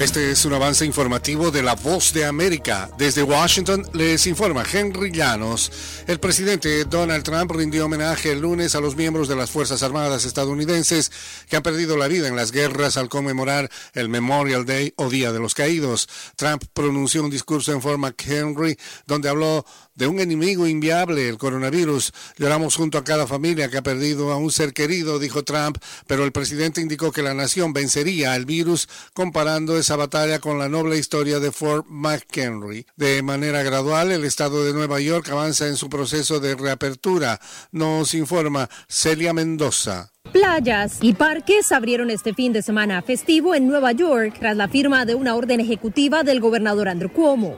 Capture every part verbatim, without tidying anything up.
Este es un avance informativo de La Voz de América. Desde Washington les informa Henry Llanos. El presidente Donald Trump rindió homenaje el lunes a los miembros de las Fuerzas Armadas estadounidenses que han perdido la vida en las guerras al conmemorar el Memorial Day o Día de los Caídos. Trump pronunció un discurso en forma Henry donde habló de un enemigo inviable, el coronavirus. Lloramos junto a cada familia que ha perdido a un ser querido, dijo Trump, pero el presidente indicó que la nación vencería al virus comparando esa batalla con la noble historia de Fort McHenry. De manera gradual, el estado de Nueva York avanza en su proceso de reapertura, nos informa Celia Mendoza. Playas y parques abrieron este fin de semana festivo en Nueva York tras la firma de una orden ejecutiva del gobernador Andrew Cuomo.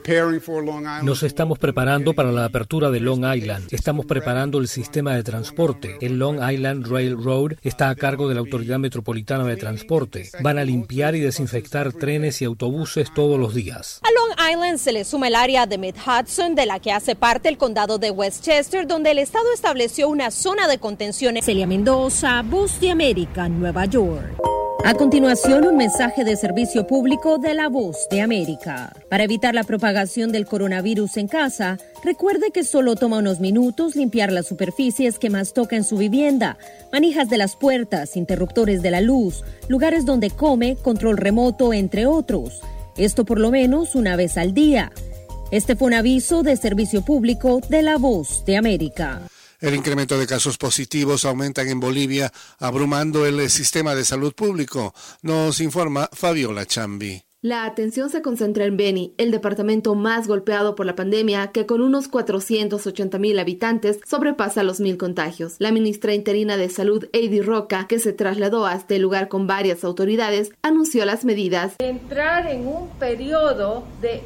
Nos estamos preparando para la apertura de Long Island. Estamos preparando el sistema de transporte. El Long Island Railroad está a cargo de la Autoridad Metropolitana de Transporte. Van a limpiar y desinfectar trenes y autobuses todos los días. A Long Island se le suma el área de Mid-Hudson, de la que hace parte el condado de Westchester, donde el estado estableció una zona de contención. Celia Mendoza, Voz de América, Nueva York. A continuación, un mensaje de servicio público de la Voz de América. Para evitar la propagación del coronavirus en casa, recuerde que solo toma unos minutos limpiar las superficies que más toca en su vivienda, manijas de las puertas, interruptores de la luz, lugares donde come, control remoto, entre otros. Esto por lo menos una vez al día. Este fue un aviso de servicio público de la Voz de América. El incremento de casos positivos aumentan en Bolivia, abrumando el sistema de salud público, nos informa Fabiola Chambi. La atención se concentra en Beni, el departamento más golpeado por la pandemia, que con unos cuatrocientos ochenta mil habitantes sobrepasa los mil contagios. La ministra interina de Salud, Heidi Roca, que se trasladó a este lugar con varias autoridades, anunció las medidas. Entrar en un periodo de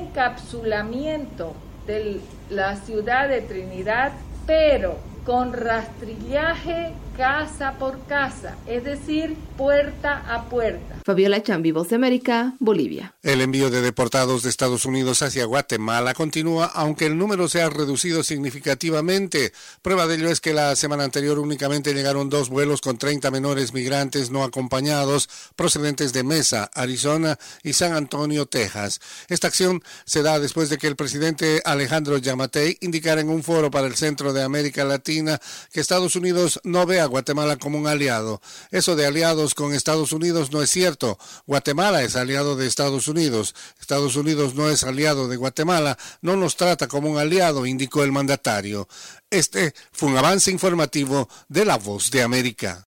encapsulamiento de la ciudad de Trinidad, pero con rastrillaje casa por casa, es decir, puerta a puerta. Fabiola Chambi, Voz de América, Bolivia. El envío de deportados de Estados Unidos hacia Guatemala continúa, aunque el número se ha reducido significativamente. Prueba de ello es que la semana anterior únicamente llegaron dos vuelos con treinta menores migrantes no acompañados procedentes de Mesa, Arizona y San Antonio, Texas. Esta acción se da después de que el presidente Alejandro Yamatei indicara en un foro para el Centro de América Latina que Estados Unidos no ve a Guatemala como un aliado. Eso de aliados con Estados Unidos no es cierto. Guatemala es aliado de Estados Unidos. Estados Unidos no es aliado de Guatemala, no nos trata como un aliado, indicó el mandatario. Este fue un avance informativo de La Voz de América.